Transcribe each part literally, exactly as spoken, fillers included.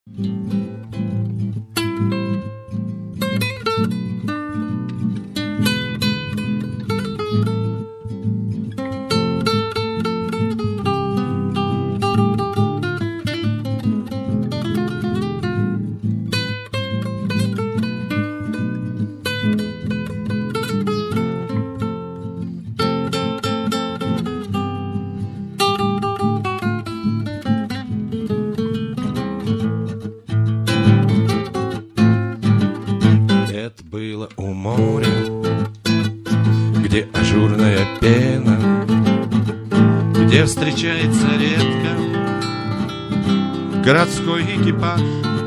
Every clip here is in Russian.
Это было у моря, где ажурная пена, где встречается редко городской экипаж.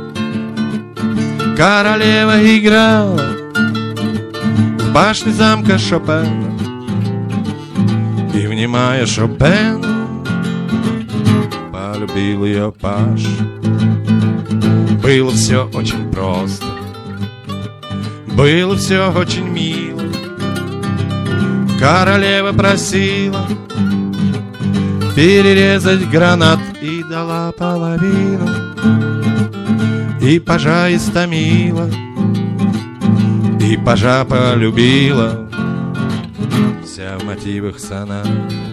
Королева играла в башне замка Шопена, и, внимая Шопену, полюбил ее паж. Было все очень просто, было все очень мило. Королева просила перерезать гранат и дала половину, и пажа истомила, и пажа полюбила, вся в мотивах сонат.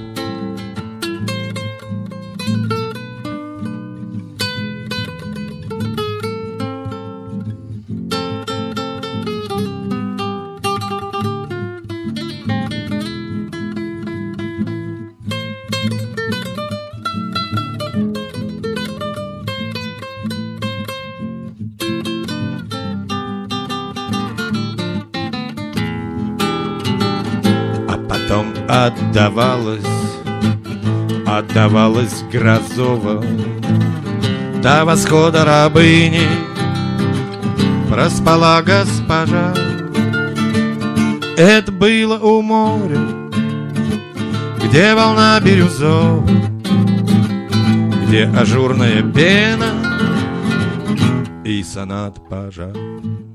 Потом отдавалась, отдавалась Грозова до восхода рабыни, проспала госпожа. Это было у моря, где волна бирюзовая, где ажурная пена и сонат пажа.